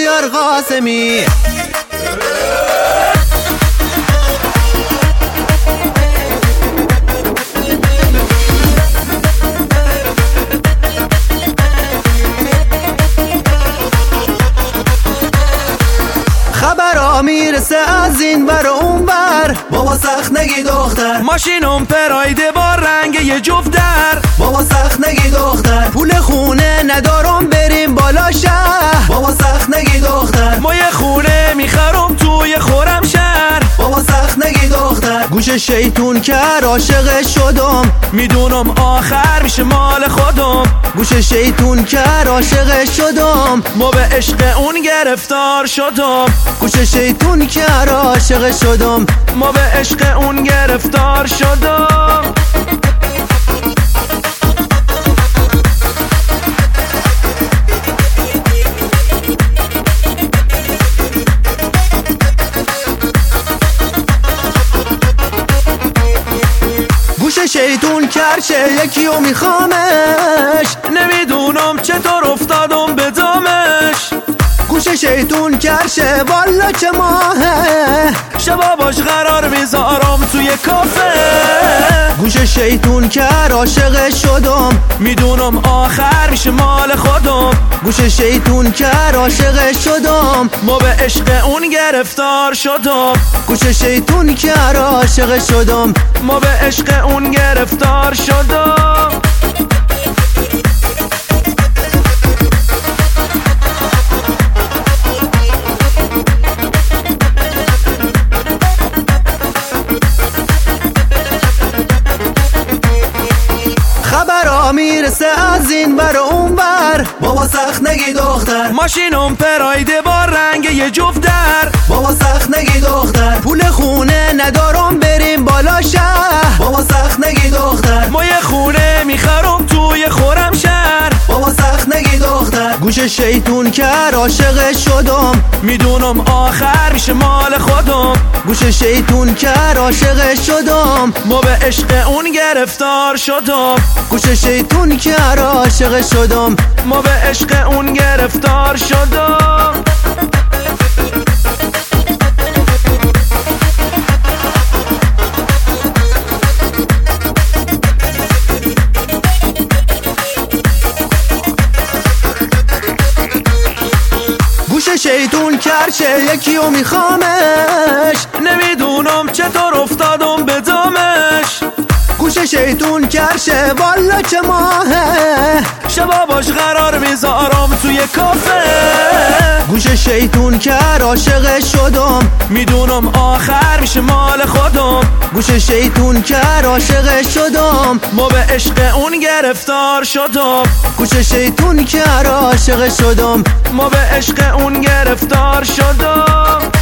بیار قاسمی. خبرها میرسه از این بر اون بر، بابا سخت نگی دختر. ماشینم پرایده با رنگ یه جفت در، بابا سخت نگی دختر. پول خونه ندارم بریم بالا شهر، بابا سخت نگی دختر. ما یه خونه میخرم توی خرمشهر، بابا سخت نگی دختر. گوش شیطون کرد عاشق شدم، میدونم آخر میشه مال خودم. گوش شیطون کرد عاشق شدم، ما به عشق اون گرفتار شدم. گوش شیطون کرد عاشق شدم، ما به عشق اون گرفتار شدم. گوش شیطون کرشه یکیو میخوامش، نمیدونم چطور افتادم به دامش. گوش شیطون کرشه والا چه ماهه، شبا باش قرار میذارم توی کافه. گوش شیطون کرد عاشق شدم، میدونم آخر میشه مال خودم. گوش شیطون کرد عاشق شدم، ما به عشق اون گرفتار شدم. گوش شیطون کرد عاشق شدم، ما به عشق اون گرفتار شدم. خبرها میرسه از این بر اون بر، بابا سخت نگی دختر. ماشینم پرایده با رنگ یه جفت در، بابا سخت نگی دختر. پول خونه ندارم بریم بالا شهر، بابا سخت نگی دختر. ما یه خونه میخرم توی خرمشهر، بابا سخت نگی دختر. گوش شیطون کرد عاشق شدم، میدونم آخر میشه مال خودم. گوش شیطون کرد عاشق شدم، ما به عشق اون گرفتار شدم. گوش شیطون کرد عاشق شدم، ما به عشق اون گرفتار شدم. گوش شیطون کرشه یکیو میخوامش، نمیدونم چطور افتادم به دامش. گوش شیطون کرشه والا چه ماهه، شبا باش قرار میذارم توی کافه. گوش شیطون کرد عاشق شدم، میدونم آخر میشه مال خودم. گوش شیطون کرد عاشق شدم، ما به عشق اون گرفتار شدم. گوش شیطون کرد عاشق شدم، ما به عشق اون گرفتار شدم.